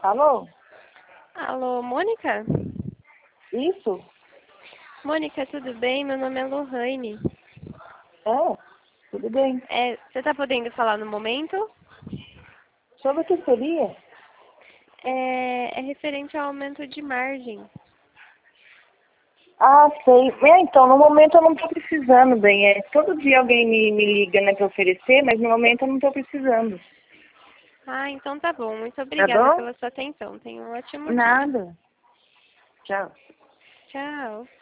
Alô? Alô, Mônica? Isso? Mônica, tudo bem? Meu nome é Lohane. É, tudo bem. Você está podendo falar no momento? Sobre o que seria? É referente ao aumento de margem. Ah, sei. Então, no momento eu não estou precisando, bem. Todo dia alguém me liga, né, para oferecer, mas no momento eu não estou precisando. Ah, então tá bom. Muito Tá obrigada bom? pela sua atenção. Tenha um ótimo dia. Nada. Tchau. Tchau.